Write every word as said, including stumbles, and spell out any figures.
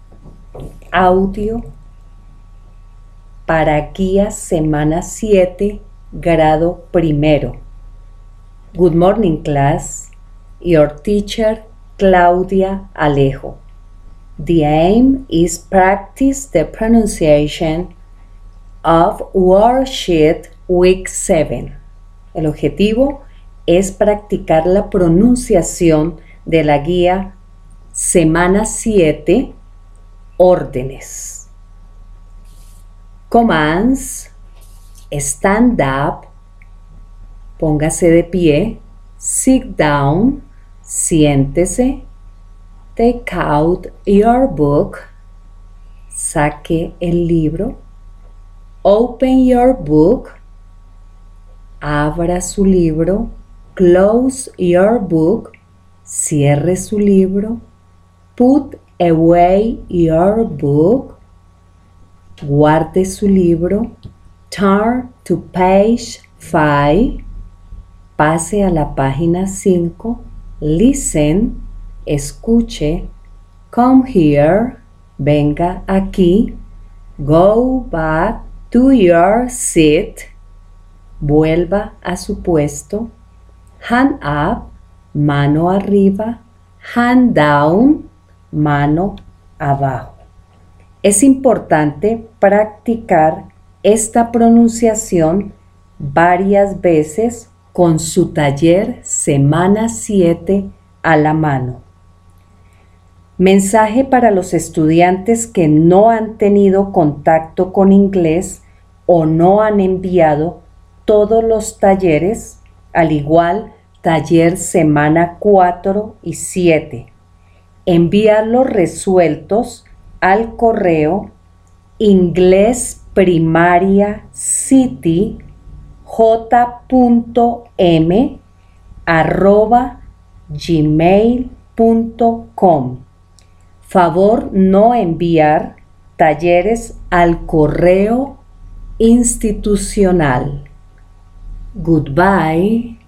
Audio para guía semana siete, grado primero. Good morning, class. Your teacher, Claudia Alejo. The aim is practice the pronunciation of worksheet week seven. El objetivo es practicar la pronunciación de la guía semana siete, órdenes. Commands: stand up, póngase de pie, sit down, siéntese, take out your book, saque el libro, open your book, abra su libro, close your book, cierre su libro, put away your book, guarde su libro, turn to page five, pase a la página cinco, listen, escuche, come here, venga aquí, go back to your seat, vuelva a su puesto, hand up, mano arriba, hand down, mano abajo. Es importante practicar esta pronunciación varias veces con su taller semana siete a la mano. Mensaje para los estudiantes que no han tenido contacto con inglés o no han enviado todos los talleres, al igual taller semana cuatro y siete. Enviarlos resueltos al correo inglesprimariacity j.m arroba gmail punto com. Favor no enviar talleres al correo institucional. Goodbye.